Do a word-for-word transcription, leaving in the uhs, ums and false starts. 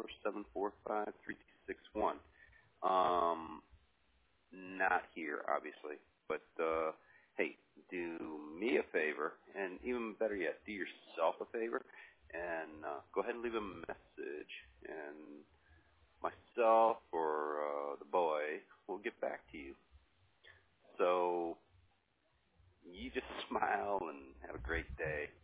seven four five, three two six one. Um, not here, obviously, but uh, hey, do me a favor, and even better yet, do yourself a favor, and uh, go ahead and leave a message, and myself or uh, the boy will get back to you. So you just smile and have a great day.